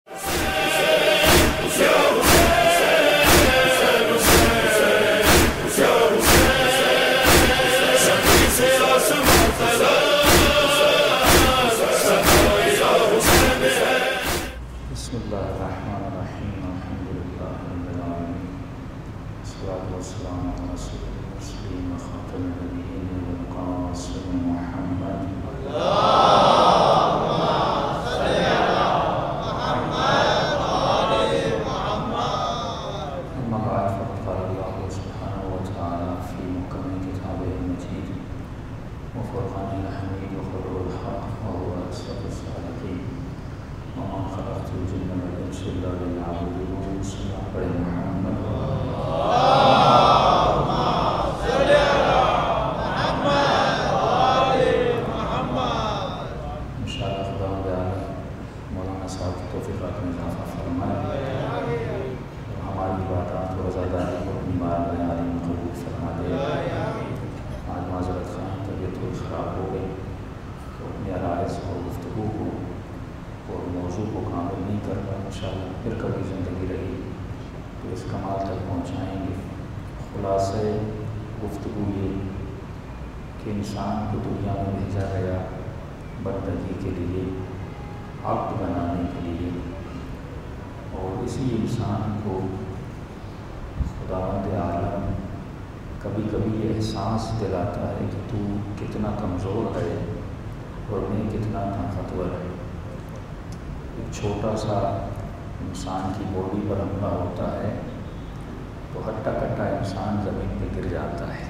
پھر کبھی زندگی رہی تو اس کمال تک پہنچائیں گے۔ خلاصہ گفتگو یہ کہ انسان کو دنیا میں بھیجا گیا بندگی کے لیے، عبد بنانے کے لیے، اور اسی انسان کو خداوند عالم کبھی کبھی یہ احساس دلاتا ہے کہ تو کتنا کمزور ہے اور میں کتنا طاقتور ہے۔ ایک چھوٹا سا انسان کی باڈی پر حملہ ہوتا ہے تو ہٹا کٹا انسان زمین پہ گر جاتا ہے۔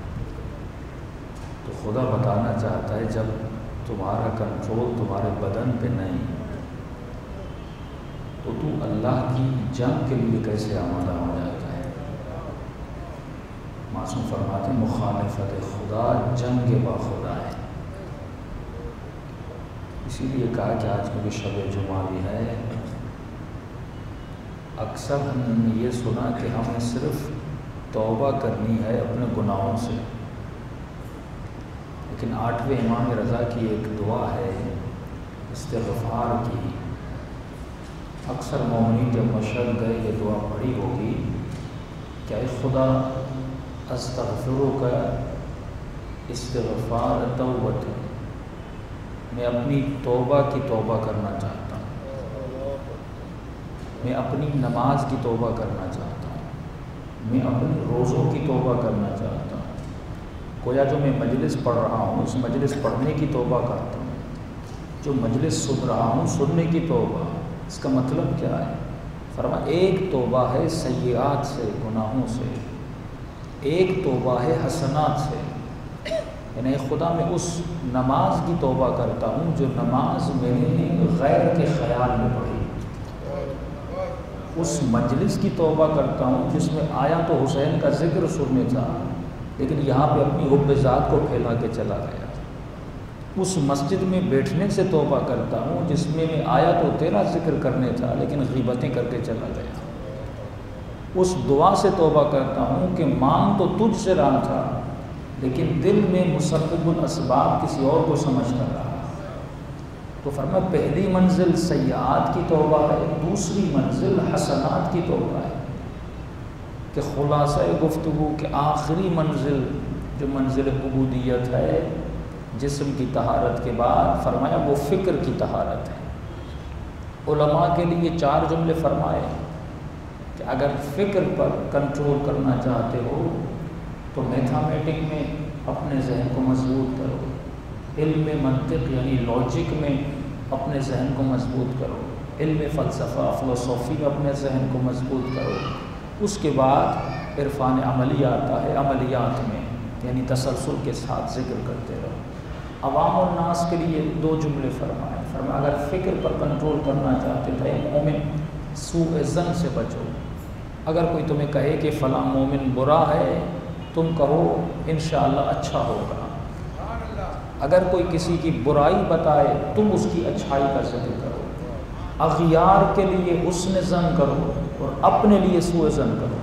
تو خدا بتانا چاہتا ہے جب تمہارا کنٹرول تمہارے بدن پہ نہیں تو اللہ کی جنگ کے لیے کیسے آمادہ ہو جاتا ہے۔ معصوم فرماتے ہیں مخالفت خدا جنگ با خدا ہے۔ اسی لیے کہا کہ آج کیونکہ شب جمعہ بھی ہے، اکثر ہم نے یہ سنا کہ ہمیں صرف توبہ کرنی ہے اپنے گناہوں سے، لیکن 8ویں امام رضا کی ایک دعا ہے استغفار کی۔ اکثر مومنین جب مشرق گئے یہ دعا پڑھی ہوگی کہ اے خدا استغفرک استغفار توبت، میں اپنی توبہ کی توبہ کرنا چاہتا ہوں، میں اپنی نماز کی توبہ کرنا چاہتا ہوں، میں اپنے روزوں کی توبہ کرنا چاہتا ہوں۔ گویا جو میں مجلس پڑھ رہا ہوں اس مجلس پڑھنے کی توبہ کرتا ہوں، جو مجلس سن رہا ہوں سننے کی توبہ۔ اس کا مطلب کیا ہے؟ فرمایا ایک توبہ ہے سیئات سے، گناہوں سے، ایک توبہ ہے حسنات سے۔ یعنی خدا میں اس نماز کی توبہ کرتا ہوں جو نماز میں نے غیر کے خیال میں پڑھی، اس مجلس کی توبہ کرتا ہوں جس میں آیا تو حسین کا ذکر سننے تھا لیکن یہاں پہ اپنی حب ذات کو پھیلا کے چلا گیا۔ اس مسجد میں بیٹھنے سے توبہ کرتا ہوں جس میں آیا تو تیرا ذکر کرنے تھا لیکن غیبتیں کر کے چلا گیا۔ اس دعا سے توبہ کرتا ہوں کہ مانگ تو تجھ سے رہا تھا لیکن دل میں مسبب الاسباب کسی اور کو سمجھتا رہا۔ تو فرمایا پہلی منزل سیئات کی توبہ ہے، دوسری منزل حسنات کی توبہ ہے۔ کہ خلاصہ گفتگو کہ آخری منزل جو منزل عبودیت ہے جسم کی طہارت کے بعد، فرمایا وہ فکر کی طہارت ہے۔ علماء کے لیے 4 جملے فرمائے کہ اگر فکر پر کنٹرول کرنا چاہتے ہو تو میتھامیٹک میں اپنے ذہن کو مضبوط کرو، علم منطق یعنی لاجک میں اپنے ذہن کو مضبوط کرو، علم فلسفہ فلسفی میں اپنے ذہن کو مضبوط کرو۔ اس کے بعد عرفان عملی آتا ہے، عملیات میں یعنی تسلسل کے ساتھ ذکر کرتے رہو۔ عوام الناس کے لیے 2 جملے فرمائے۔ فرمایا اگر فکر پر کنٹرول کرنا چاہتے تھے مومن سوء ظن سے بچو۔ اگر کوئی تمہیں کہے کہ فلاں مومن برا ہے تم کہو انشاءاللہ اچھا ہوگا۔ اگر کوئی کسی کی برائی بتائے تم اس کی اچھائی کا ذکر کرو۔ اغیار کے لیے حسن ظن کرو اور اپنے لیے سوء ظن کرو۔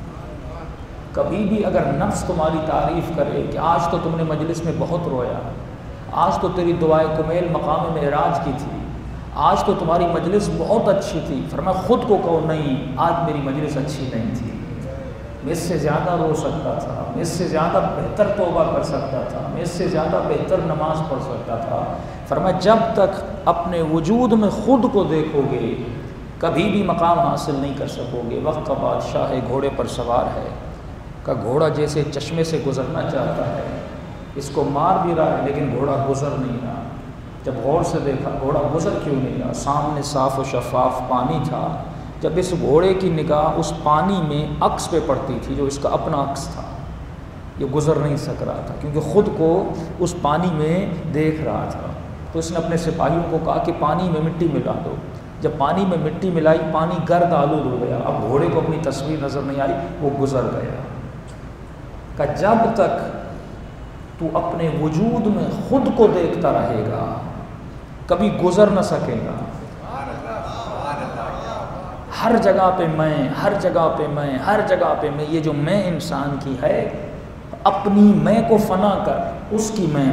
کبھی بھی اگر نفس تمہاری تعریف کرے کہ آج تو تم نے مجلس میں بہت رویا، آج تو تیری دعائے کمیل مقام معراج کی تھی، آج تو تمہاری مجلس بہت اچھی تھی. فرمایا خود کو کہو نہیں آج میری مجلس اچھی نہیں تھی, میں اس سے زیادہ رو سکتا تھا, میں اس سے زیادہ بہتر توبہ کر سکتا تھا, میں اس سے زیادہ بہتر نماز پڑھ سکتا تھا. فرمایا جب تک اپنے وجود میں خود کو دیکھو گے کبھی بھی مقام حاصل نہیں کر سکو گے. وقت کا بادشاہ ہے, گھوڑے پر سوار ہے, کا گھوڑا جیسے چشمے سے گزرنا چاہتا ہے, اس کو مار بھی رہا ہے لیکن گھوڑا گزر نہیں رہا. جب غور سے دیکھا گھوڑا گزر کیوں نہیں رہا, سامنے صاف و شفاف پانی تھا. جب اس گھوڑے کی نگاہ اس پانی میں عکس پہ پڑتی تھی جو اس کا اپنا عکس تھا, یہ گزر نہیں سک رہا تھا کیونکہ خود کو اس پانی میں دیکھ رہا تھا. تو اس نے اپنے سپاہیوں کو کہا کہ پانی میں مٹی ملا دو. جب پانی میں مٹی ملائی پانی گرد آلود ہو گیا. اب گھوڑے کو اپنی تصویر نظر نہیں آئی, وہ گزر گیا. کہ جب تک تو اپنے وجود میں خود کو دیکھتا رہے گا کبھی گزر نہ سکے گا. ہر جگہ پہ میں, ہر جگہ پہ میں, ہر جگہ پہ میں. یہ جو میں انسان کی ہے اپنی میں کو فنا کر اس کی میں.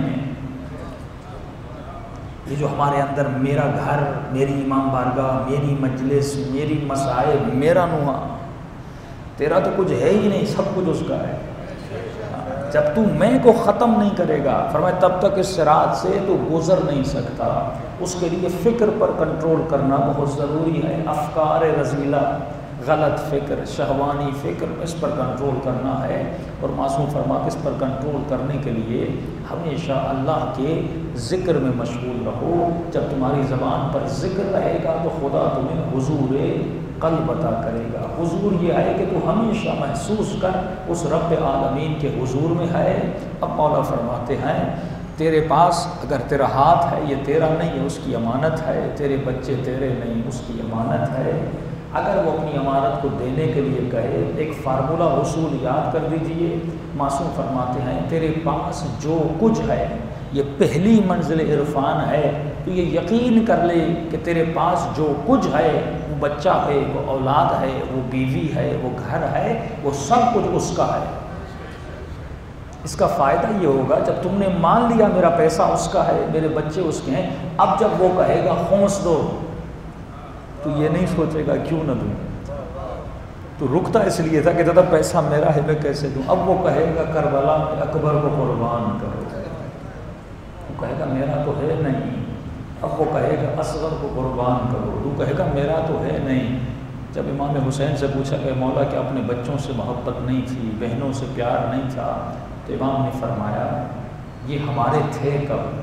یہ جو ہمارے اندر میرا گھر, میری امام بارگاہ, میری مجلس, میری مسائل, میرا نوحہ, تیرا تو کچھ ہے ہی نہیں, سب کچھ اس کا ہے. جب تو میں کو ختم نہیں کرے گا فرمایا تب تک اس صراط سے تو گزر نہیں سکتا. اس کے لیے فکر پر کنٹرول کرنا بہت ضروری ہے. افکار رذیلہ, غلط فکر, شہوانی فکر, اس پر کنٹرول کرنا ہے. اور معصوم فرما اس پر کنٹرول کرنے کے لیے ہمیشہ اللہ کے ذکر میں مشغول رہو. جب تمہاری زبان پر ذکر رہے گا تو خدا تمہیں حضور قلب عطا کرے گا. حضور یہ ہے کہ تو ہمیشہ محسوس کر اس رب عالمین کے حضور میں ہے. اب مولا فرماتے ہیں تیرے پاس اگر تیرا ہاتھ ہے یہ تیرا نہیں ہے, اس کی امانت ہے. تیرے بچے تیرے نہیں, اس کی امانت ہے. اگر وہ اپنی امانت کو دینے کے لیے کہے ایک فارمولہ اصول یاد کر دیجئے. معصوم فرماتے ہیں تیرے پاس جو کچھ ہے یہ پہلی منزل عرفان ہے. تو یہ یقین کر لے کہ تیرے پاس جو کچھ ہے, وہ بچہ ہے, وہ اولاد ہے, وہ بیوی ہے, وہ گھر ہے, وہ سب کچھ اس کا ہے. اس کا فائدہ یہ ہوگا جب تم نے مان لیا میرا پیسہ اس کا ہے, میرے بچے اس کے ہیں, اب جب وہ کہے گا خونس دو تو یہ نہیں سوچے گا کیوں نہ دوں. تو رکتا اس لیے تھا کہ دادا پیسہ میرا ہے میں کیسے دوں. اب وہ کہے گا کربلا میں اکبر کو قربان کرو. وہ کہے گا میرا تو ہے نہیں. اب وہ کہے گا اصغر کو قربان کرو. تو کہے گا میرا تو ہے نہیں. جب امام حسین سے پوچھا کہ مولا کہ اپنے بچوں سے محبت نہیں تھی, بہنوں سے پیار نہیں تھا, تو امام نے فرمایا یہ ہمارے تھے کب,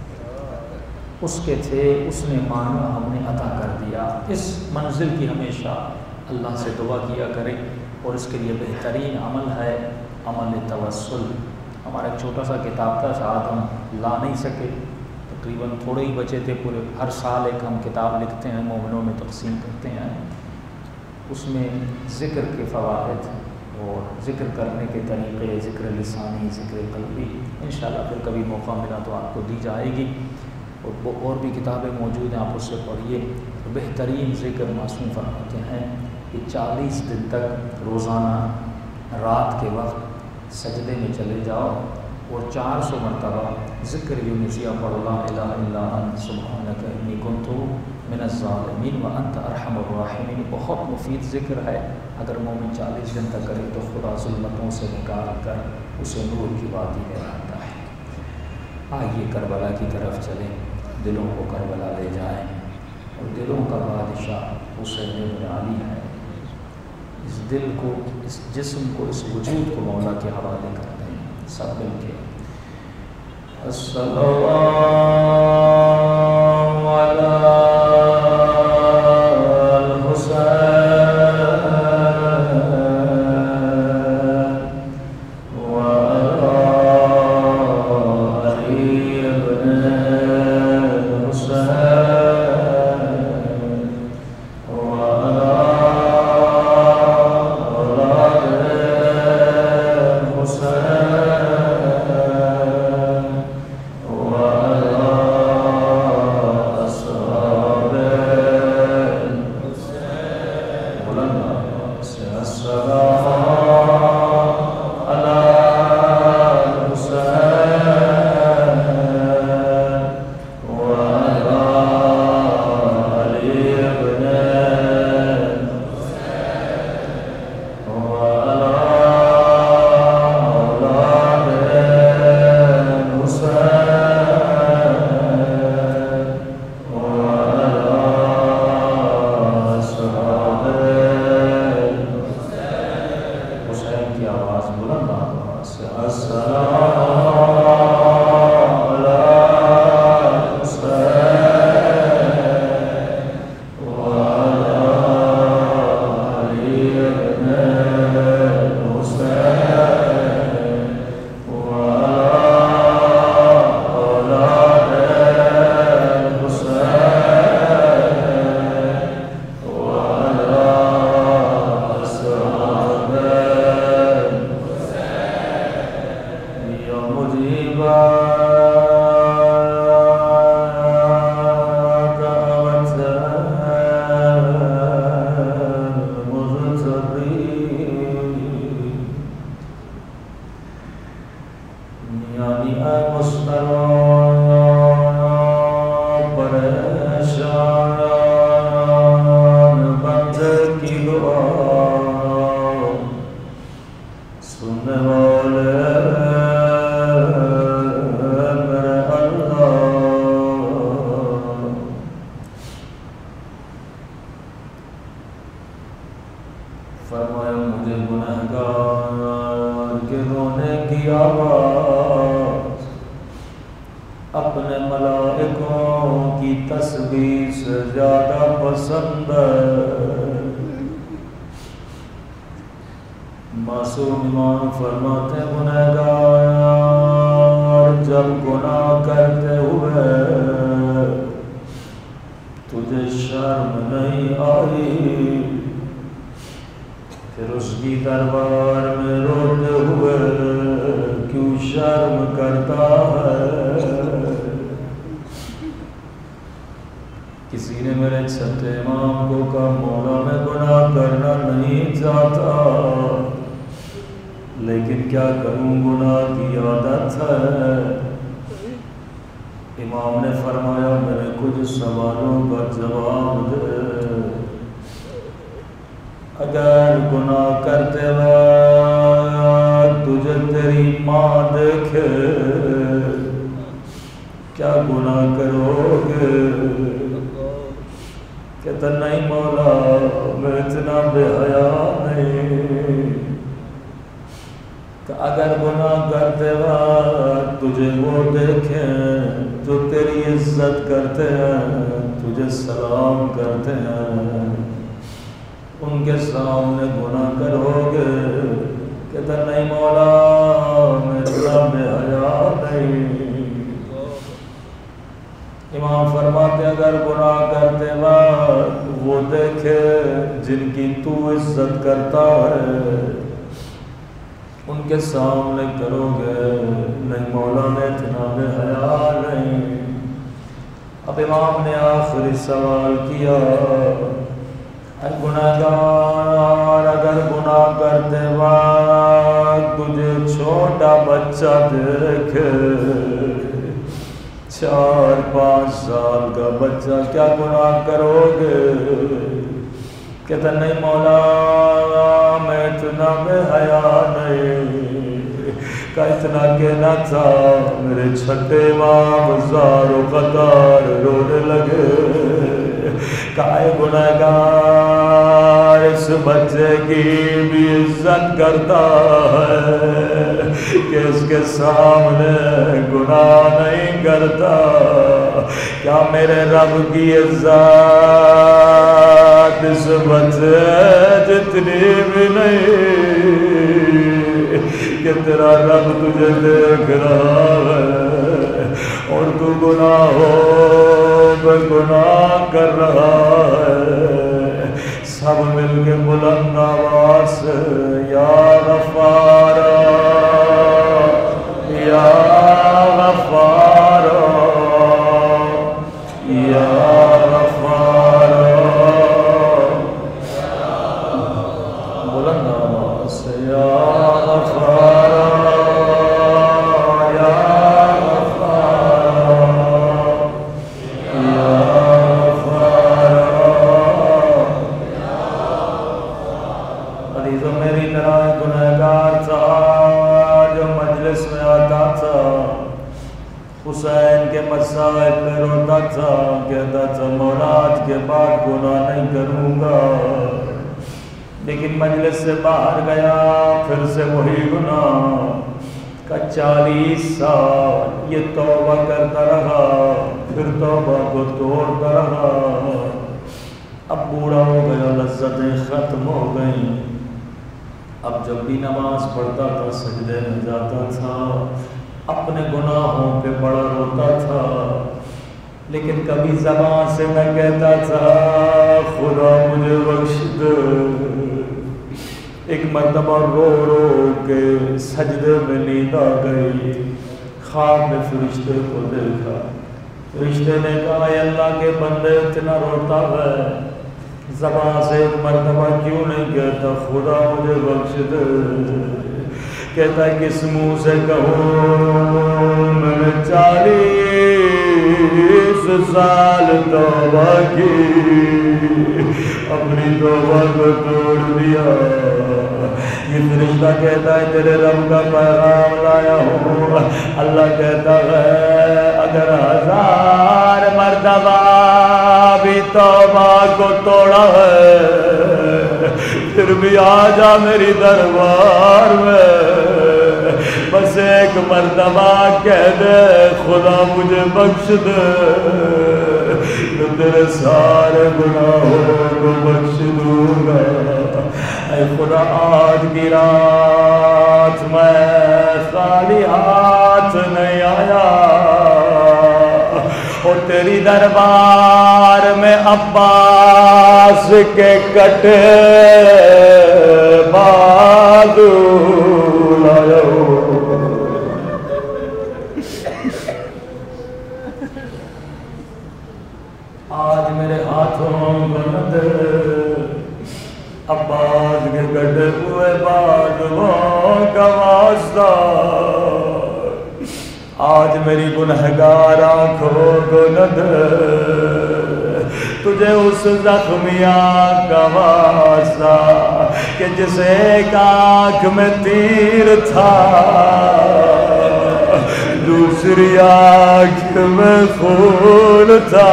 اس کے تھے, اس نے مانا, ہم نے عطا کر دیا. اس منزل کی ہمیشہ اللہ سے دعا کیا کریں. اور اس کے لیے بہترین عمل ہے عمل توسل. ہمارا ایک چھوٹا سا کتاب تھا, شاید ہم لا نہیں سکے, تقریباً تھوڑے ہی بچے تھے پورے. ہر سال ایک ہم کتاب لکھتے ہیں, مومنوں میں تقسیم کرتے ہیں. اس میں ذکر کے فوائد اور ذکر کرنے کے طریقے, ذکر لسانی, ذکر قلبی, انشاءاللہ پھر کبھی موقع ملا تو آپ کو دی جائے گی. اور بھی کتابیں موجود ہیں, آپ اس سے پڑھیے. بہترین ذکر معصوم فرماتے ہیں کہ 40 دن تک روزانہ رات کے وقت سجدے میں چلے جاؤ اور 400 مرتبہ ذکر یونسیہ پڑھو, لا الہ الا انت سبحانک انی کنت من الظالمین وانت ارحم الراحمین. بہت مفید ذکر ہے. اگر مومن 40 دن تک کرے تو خدا ظلمتوں سے نکال کر اسے نور کی وادی میں لاتا ہے. آئیے کربلا کی طرف چلیں, دلوں کو کربلا لے جائیں. اور دلوں کا بادشاہ حسین ابن علی ہے. اس دل کو, اس جسم کو, اس وجود کو مولا کے حوالے کر دیں سب مل کے. السلام علی فرمایا مجھے گنہگار کے رونے کی آواز اپنے ملائکوں کی تسبیح سے زیادہ پسند ہے۔ معصوم امام فرماتے گنہگار جب گناہ کرتے ہوئے تجھے شرم نہیں آئی، پھر اس کی دربار میں روتے ہوئے کیوں شرم کرتا ہے؟ کسی نے میرے چھٹے امام کو کہا مولا میں گناہ کرنا نہیں چاہتا لیکن کیا کروں گناہ کی عادت ہے۔ امام نے فرمایا میرے کچھ سوالوں کا جواب دے، اگر گناہ کرتے وقت تجھے تیری ماں دیکھے کیا گناہ کرو گے؟ کہتا نہیں مولا میں اتنا بے حیا نہیں، کہ اگر گناہ کرتے وقت تجھے وہ دیکھیں جو تیری عزت کرتے ہیں، تجھے سلام کرتے ہیں، ان کے سامنے گناہ کرو گے؟ کہتا نہیں مولا میں اتنا بے حیا نہیں۔ امام فرماتے اگر گناہ کرتے وقت وہ دیکھے جن کی تو عزت کرتا ہے ان کے سامنے کرو گے؟ نہیں مولا میں اتنا بے حیا نہیں۔ اب امام نے آخری سوال کیا اے گنہگار اگر گناہ کرتے وقت تجھے چھوٹا بچہ دیکھے 4-5 سال کا بچہ کیا گناہ کرو گے؟ کہتا نہیں مولا میں اتنا بے حیا نہیں، کہ اتنا کہنا تھا میرے چھٹے امام زار و قطار رونے لگے۔ کائے گنہگار اس بچے کی بھی عزت کرتا ہے کہ اس کے سامنے گناہ نہیں کرتا؟ کیا میرے رب کی عزت اس بچے جتنی بھی نہیں کہ تیرا رب تجھے دیکھ رہا ہے اور تو گناہ کر رہا ہے؟ سب مل کے بلند آواز سے یا غفار یا غفار یا غفار، بلند آواز سے یا غفار حسین کے مسائل پہ روتا تھا، کہتا تھا مولا آج کے بعد گناہ نہیں کروں گا، لیکن مجلس سے باہر گیا پھر سے وہی گناہ کا 40 سال یہ توبہ کرتا رہا، پھر توبہ کو توڑتا رہا۔ اب بوڑھا ہو گیا، لذتیں ختم ہو گئیں، اب جب بھی نماز پڑھتا تھا سجدے میں جاتا تھا، اپنے گناہوں پہ بڑا روتا تھا، لیکن کبھی زبان سے نہ کہتا تھا خدا مجھے بخش دے۔ ایک مرتبہ رو رو کے سجدے میں نیند آ گئی، خواب میں فرشتے کو دیکھا، فرشتے نے کہا اے اللہ کے بندے اتنا روتا ہے، زبان سے ایک مرتبہ کیوں نہیں کہتا خدا مجھے بخش دے؟ کہتا ہے کس منہ سے کہوں میں نے 40 سال توبہ کی، اپنی توبہ کو توڑ دیا۔ یہ فرشتہ کہتا ہے تیرے رب کا پیغام لایا ہوں۔ اللہ کہتا ہے اگر 1000 مرتبہ بھی توبہ کو توڑا ہے پھر بھی آ جا میری دربار میں، بس ایک مرتبہ کہہ دے خدا مجھے بخش دے، میں تیرے سارے گناہوں کو بخش دوں گا۔ اے خدا آج کی رات میں خالی ہاتھ نہیں آیا، اور تیری دربار میں عباس کے کٹے بازو لایا ہوں۔ آج میرے ہاتھوں کو نہ دے عباس کے کٹے ہوئے بازوؤں کا واسطہ، آج میری گنہگار آنکھوں کو نہ دے، تجھے اس زخمی آنکھ کا واسطہ کہ جس ایک آنکھ میں تیر تھا دوسری آنکھ میں خون تھا،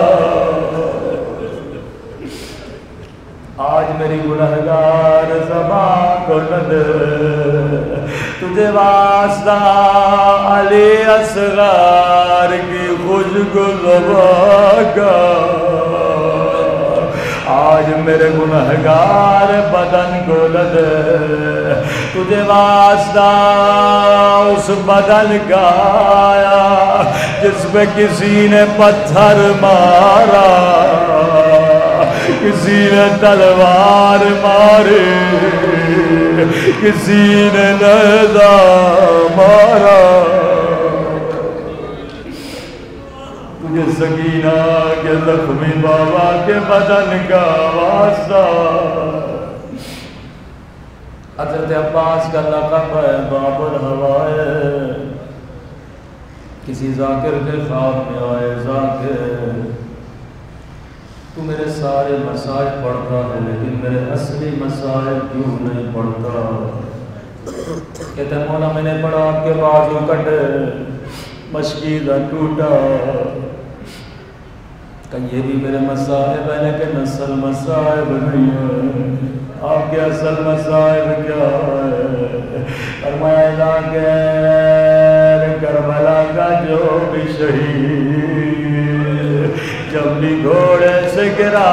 آج میری گنہگار زبان کو نہ دے، تجھے واسطہ علی اصغر کی خوشبو زبان کا، آج میرے گنہگار بدن کو نہ دے، تجھے واسطہ اس بدن کا آیا جس پہ کسی نے پتھر مارا، کسی نے تلوار ماری، کسی نے نیزہ مارا، تجھے سکینہ کے زخمی بابا کے بدن کا واسطہ۔ حضرت عباس کا لقب ہے باب الہوائے، کسی ذاکر کے خواب میں آئے ذاکر تو میرے سارے مسائل پڑھتا ہے لیکن میرے اصلی مسائل کیوں نہیں پڑھتا؟ کہتے ہیں مولا میں نے پڑھا آپ کے بازو کٹے، مشکیزہ ٹوٹا، کہ یہ بھی میرے مسائب ہے لیکن اصل مسائب نہیں ہے، آپ کے اصل مسائب کیا ہے؟ فرمایا ذاکر کربلا کا جو بھی شہید جبلی گھوڑے سے گرا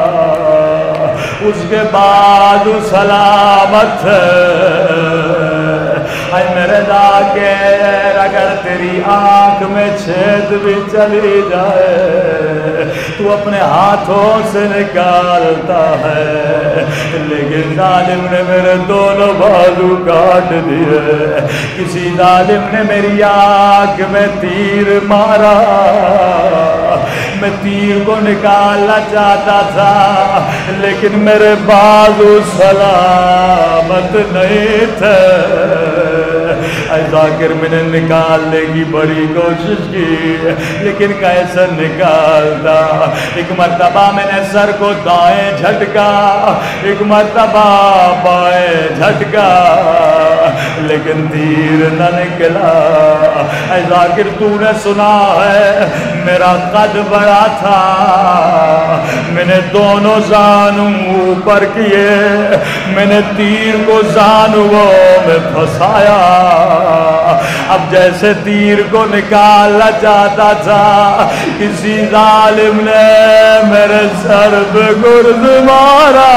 اس کے بعد سلامت ہے، اے میرے ذاکر اگر تیری آنکھ میں چھید بھی چلی جائے تو اپنے ہاتھوں سے نکالتا ہے، لیکن ظالم نے میرے دونوں بازو کاٹ دیے، کسی ظالم نے میری آنکھ میں تیر مارا، میں تیر کو نکالنا چاہتا تھا لیکن میرے بازو سلامت نہیں تھے، اے ذاکر میں نے نکالنے کی بڑی کوشش کی لیکن کیسے نکالتا، ایک مرتبہ میں نے سر کو دائیں جھٹکا، ایک مرتبہ بائیں جھٹکا لیکن تیر نہ نکلا۔ اے ذاکر تو نے سنا ہے میرا قد بڑا تھا، میں نے دونوں زانوں اوپر کیے، میں نے تیر کو زانوں میں پھنسایا، اب جیسے تیر کو نکالنا چاہتا تھا کسی ظالم نے میرے سر پہ گرز مارا۔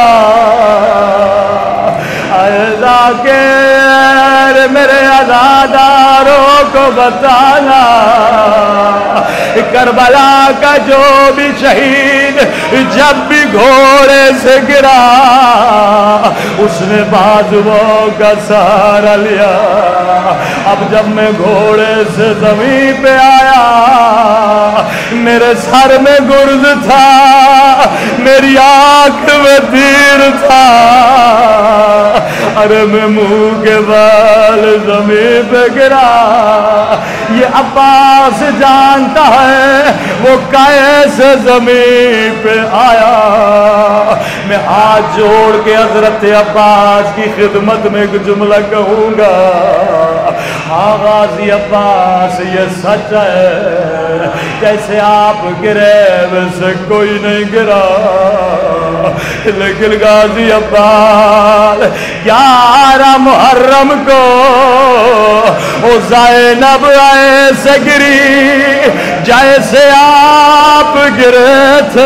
اے ذاکر میرے عزاداروں کو بتانا، کربلا کا جو بھی شہید جب بھی گھوڑے سے گرا اس نے بازوؤں کا سہارا لیا، اب جب میں گھوڑے سے زمین پہ آیا میرے سر میں گرز تھا، میری آنکھ میں تیر تھا، ارے میں منہ کے بال زمین پہ گرا۔ یہ عباس جانتا ہے وہ کیسے زمین پہ آیا۔ میں ہاتھ جوڑ کے حضرت عباس کی خدمت میں ایک جملہ کہوں گا، ہاں غازی عباس یہ سچ ہے، جیسے آپ گرے ویسے کوئی نہیں گرا۔ لیکن غازی عباس 11 محرم کو وہ زینب ایسے گری جیسے آپ گرے تھے.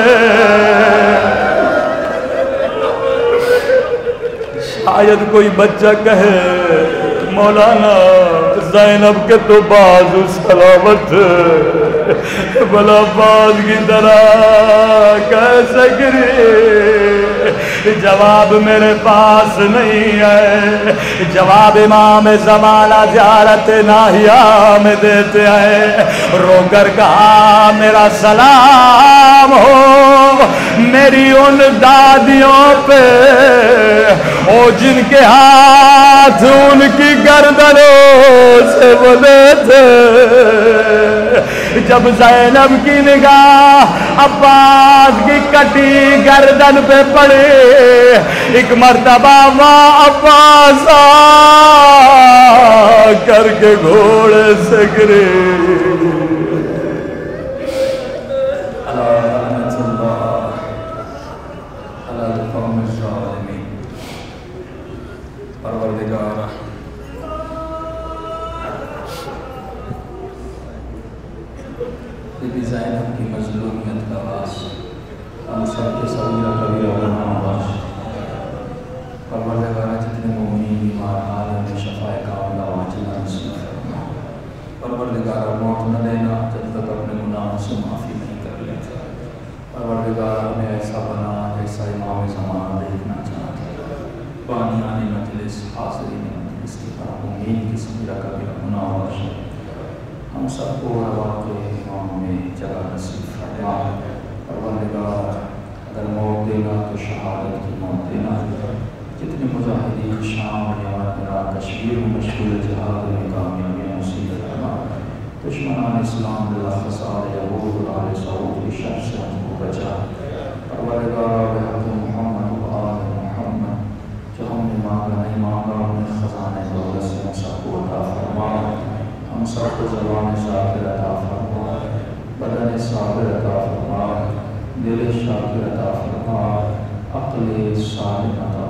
شاید کوئی بچہ کہے مولانا زینب کے تو بازو سلامت بلا باز کی طرح کیسے گری. جواب میرے پاس نہیں ہے. جواب امام زمانہ زیارت ناہیہ میں دیتے ہیں. رو کر کہا میرا سلام ہو میری ان دادیوں پہ او جن کے ہاتھ ان کی گردنوں سے بولے تھے. جب زینب کی نگاہ عباس کی کٹی گردن پہ پڑے ایک مرتبہ ماں عباس کر کے گھوڑے سے گرے. بی زینب کی مظلومیت کا باعث ہم سب کے صغیرہ کبیرہ گناہ باش. پروردگارہ جتنے مومنین بیمار حال میں شفاء کاملہ واجلہ نصیب فرما. پروردگارہ موت نہ دینا جب تک اپنے گناہوں سے معافی نہیں کر لیتا. پروردگارہ ہمیں ایسا بنا جیسا امام زمانہ دیکھنا چاہتا. بانیان مجلس حاضرین مجلس کی طرح مومنین کی صغیرہ کبیرہ گناہ باش. ہم سب کو روا کے امام میں جگہ نصیب فرما. پروردگار اگر موت دینا تو شہادت کی موت دینا. جتنے مجاہدین شام یمن عراق کشمیر میں مشغول جہاد میں کامیابی نصیب فرما. دشمنان اسلام بلا فساد یہود اور آل سعود کی شر سے ہم کو بچا. پروردگار بحق محمد و آل محمد جو ہم نے مانگا نہیں مانگا اپنے خزانے دولت سے ہم سب کو عطا فرما. ہم سب کو زبان شاکر عطا فرما. بدن صابر عطا فرما. دل شاکر عطا فرما. عقل صالح عطا